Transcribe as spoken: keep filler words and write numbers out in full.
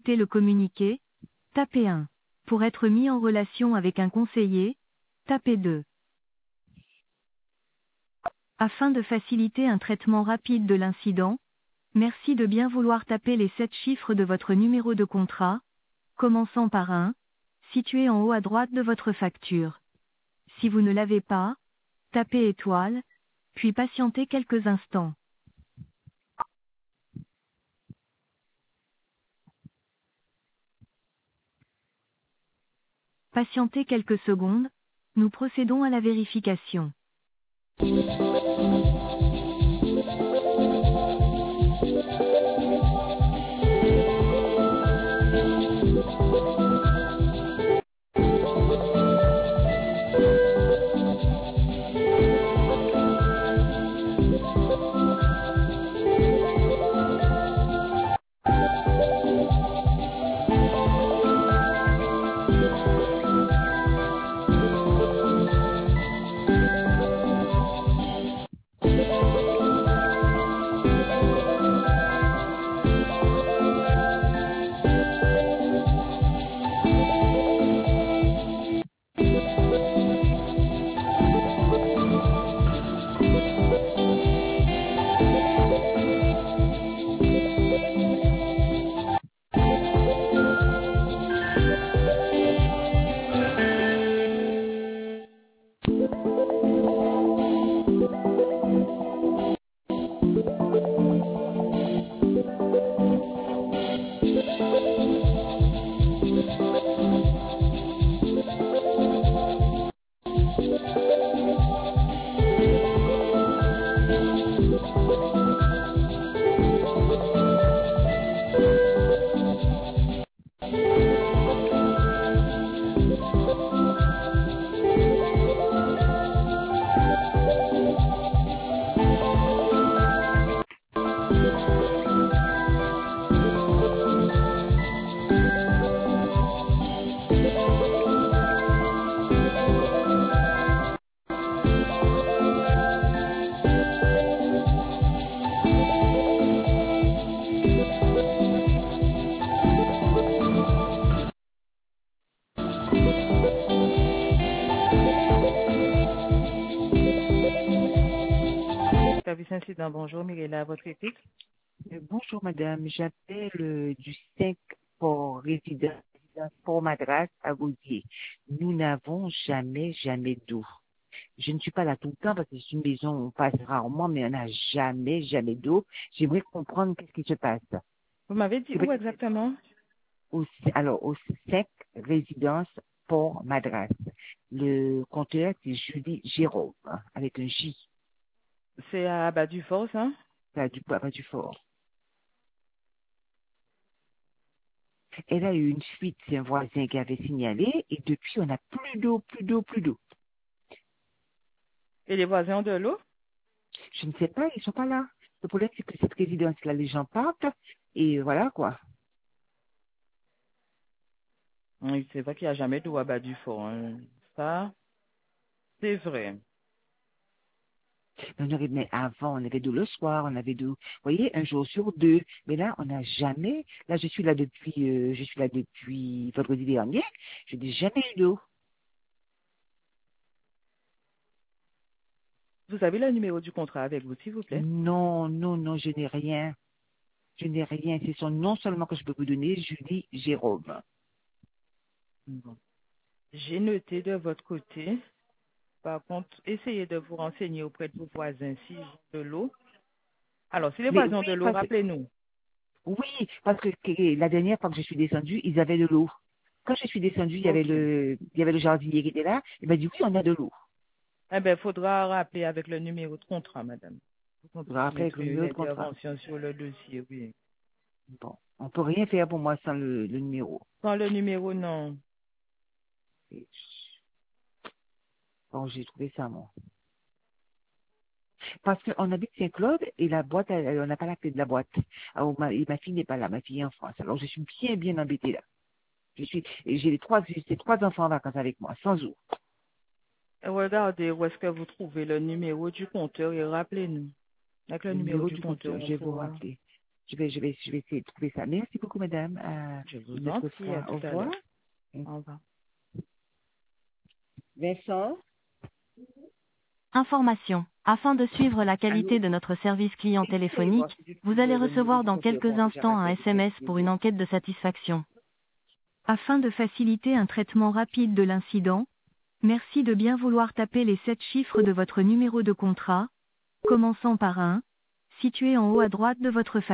écouter le communiqué, tapez un. Pour être mis en relation avec un conseiller, tapez deux. Afin de faciliter un traitement rapide de l'incident, merci de bien vouloir taper les sept chiffres de votre numéro de contrat, commençant par un, situé en haut à droite de votre facture. Si vous ne l'avez pas, tapez étoile, puis patientez quelques instants. Patientez quelques secondes, nous procédons à la vérification. Service incident, bonjour, Mirella, à votre écoute. Euh, Bonjour madame, j'appelle euh, du cinq pour résidence pour Madras à Gaudier. Nous n'avons jamais, jamais d'eau. Je ne suis pas là tout le temps parce que c'est une maison où on passe rarement, mais on n'a jamais, jamais d'eau. J'aimerais comprendre qu'est-ce qui se passe. Vous m'avez dit C'est où vrai que- exactement? au- alors, au cinq résidence pour Madras. Le compteur, c'est Julie Jérôme, hein, avec un J, C'est à Bas du Fort, ça? là, du pas du fort. Elle a eu une fuite, c'est un voisin qui avait signalé, et depuis, on n'a plus d'eau, plus d'eau, plus d'eau. Et les voisins ont de l'eau? Je ne sais pas, ils sont pas là. Le problème, c'est que cette résidence-là, les gens partent, et voilà, quoi. Oui, c'est vrai qu'il n'y a jamais d'eau à Bas du Fort, hein. Ça, c'est vrai. On aurait, mais avant, on avait d'eau le soir, on avait d'eau, vous voyez, un jour sur deux. Mais là, on n'a jamais, là, je suis là depuis, euh, je suis là depuis vendredi dernier, je n'ai jamais eu d'eau. Vous avez le numéro du contrat avec vous, s'il vous plaît? Non, non, non, je n'ai rien. Je n'ai rien. C'est son nom seulement que je peux vous donner, Julie Jérôme. Bon. J'ai noté de votre côté. Par contre, essayez de vous renseigner auprès de vos voisins s'ils ont de l'eau. Alors, si les Mais voisins oui, ont de l'eau, parce, rappelez-nous. oui, parce que, que la dernière fois que je suis descendue, ils avaient de l'eau. Quand je suis descendue, il y avait OK. le, il y avait le jardinier qui était là. Il m'a dit oui, on a de l'eau. Eh bien, il faudra rappeler avec le numéro de contrat, madame, pour qu'on Je vous puisse rappelle mettre avec le une numéro de contrat. intervention sur le dossier, oui. Bon, on peut rien faire pour moi sans le, le numéro. Sans le numéro, non. Et- Bon, j'ai trouvé ça, moi. Parce qu'on habite Saint-Claude et la boîte, elle- elle- on n'a pas la clé de la boîte. Alors, ma, et ma fille n'est pas là, ma fille est en France. Alors, je suis bien, bien embêtée là. Je suis, et j'ai les trois, j'ai ces trois enfants en vacances avec moi, sans eau. Regardez où est-ce que vous trouvez le numéro du compteur et rappelez-nous. Avec le Le numéro numéro du du compteur, compteur, on je vais vous pourra. rappeler. Je vais, je vais, je vais essayer de trouver ça. Merci beaucoup, madame. À Je vous une en autre prie, fois. à Au tout à revoir. l'heure. Au revoir. Vincent? Information. Afin de suivre la Allô? qualité de notre service client Essayez de voir téléphonique, si tu vous trouves allez le numéro recevoir du dans quelques concierge déjà instants un passé. S M S pour une Merci. enquête de satisfaction. Afin de faciliter un traitement rapide de l'incident, merci de bien vouloir taper les sept chiffres de votre numéro de contrat, commençant par un, situé en haut à droite de votre